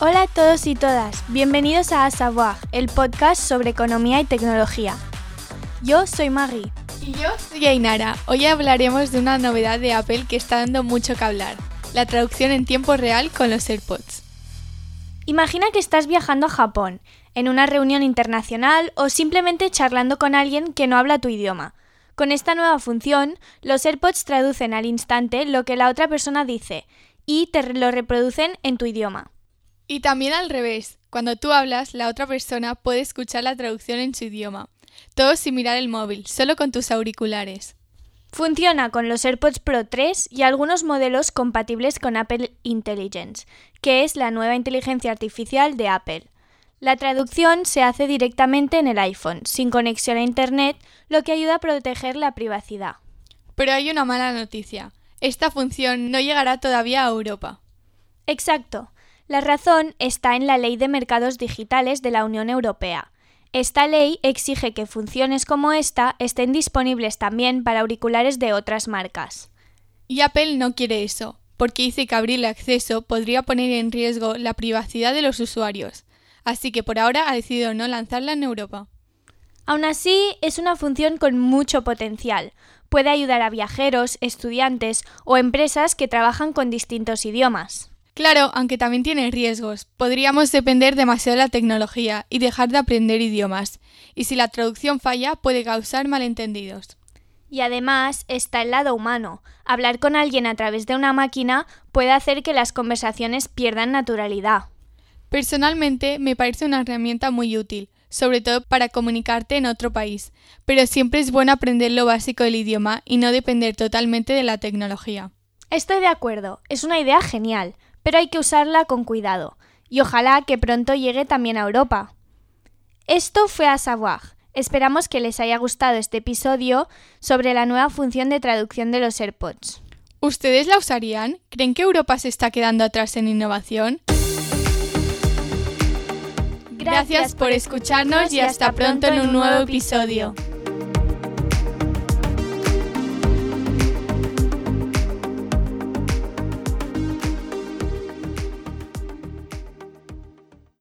Hola a todos y todas, bienvenidos a Savoir, el podcast sobre economía y tecnología. Yo soy Maggie. Y yo soy Ainara. Hoy hablaremos de una novedad de Apple que está dando mucho que hablar, la traducción en tiempo real con los AirPods. Imagina que estás viajando a Japón, en una reunión internacional o simplemente charlando con alguien que no habla tu idioma. Con esta nueva función, los AirPods traducen al instante lo que la otra persona dice y te lo reproducen en tu idioma. Y también al revés, cuando tú hablas, la otra persona puede escuchar la traducción en su idioma. Todo sin mirar el móvil, solo con tus auriculares. Funciona con los AirPods Pro 3 y algunos modelos compatibles con Apple Intelligence, que es la nueva inteligencia artificial de Apple. La traducción se hace directamente en el iPhone, sin conexión a Internet, lo que ayuda a proteger la privacidad. Pero hay una mala noticia. Esta función no llegará todavía a Europa. Exacto. La razón está en la Ley de Mercados Digitales de la Unión Europea. Esta ley exige que funciones como esta estén disponibles también para auriculares de otras marcas. Y Apple no quiere eso, porque dice que abrir el acceso podría poner en riesgo la privacidad de los usuarios. Así que por ahora ha decidido no lanzarla en Europa. Aún así, es una función con mucho potencial. Puede ayudar a viajeros, estudiantes o empresas que trabajan con distintos idiomas. Claro, aunque también tiene riesgos. Podríamos depender demasiado de la tecnología y dejar de aprender idiomas. Y si la traducción falla, puede causar malentendidos. Y además está el lado humano. Hablar con alguien a través de una máquina puede hacer que las conversaciones pierdan naturalidad. Personalmente, me parece una herramienta muy útil, sobre todo para comunicarte en otro país. Pero siempre es bueno aprender lo básico del idioma y no depender totalmente de la tecnología. Estoy de acuerdo, es una idea genial. Pero hay que usarla con cuidado, y ojalá que pronto llegue también a Europa. Esto fue A Savoir. Esperamos que les haya gustado este episodio sobre la nueva función de traducción de los AirPods. ¿Ustedes la usarían? ¿Creen que Europa se está quedando atrás en innovación? Gracias por escucharnos y hasta pronto en un nuevo episodio.